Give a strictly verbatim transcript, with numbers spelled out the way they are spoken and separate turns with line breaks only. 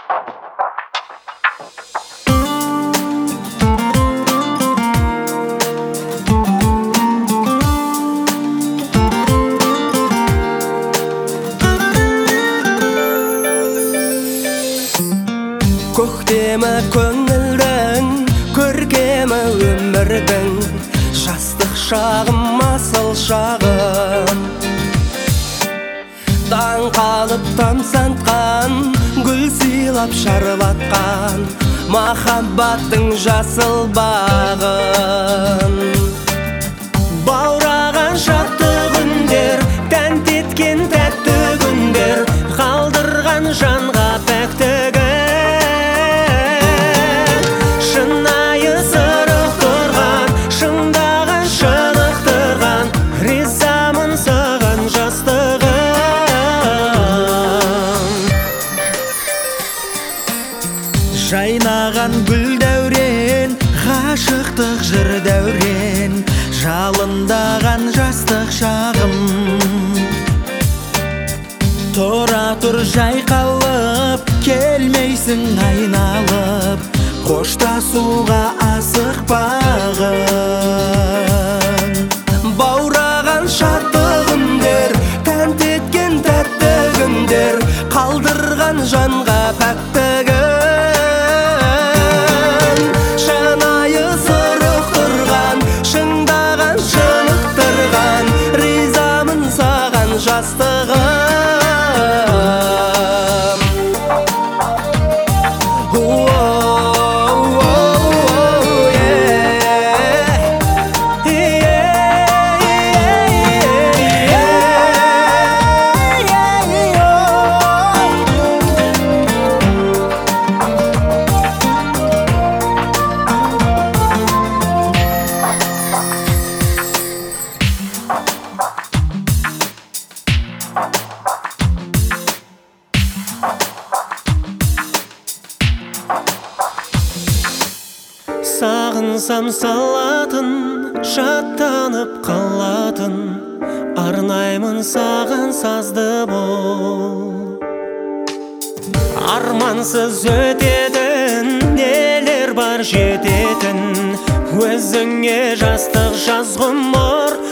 Көктемі көңілдің, көркемі өмірдің, жастық шағым асыл шағым. Таң қалып тамсантқан, гүл сыйлап шарлатқан, махаббаттың жасыл бағын. Баураған шатты күндер, тәнті еткен тәтті күндер, қалдырған жанға пәктігін. Шынайы сырық тұрған, шыңдаған шынықтырған, ризамын саған жастығым. Жайнаған гүл дәурен, ғашықтық жыр дәурен, жалындаған жастық шағым. Тұра тұр жайқалып, келмейсің айналып, қоштасуға асықпағын. Баураған шатты күндер, тәнті еткен тәтті күндер, қалдырған жанға пәктігін. Шынайы сырық тұрған, шыңдаған шынықтырған, ризамын саған жастығым. Сағынсам салатын, шаттанып қалатын, арнаймын саған сазды бол. Армансыз өтетін, нелер бар жететін, өзіңе жастық жаз ғұмыр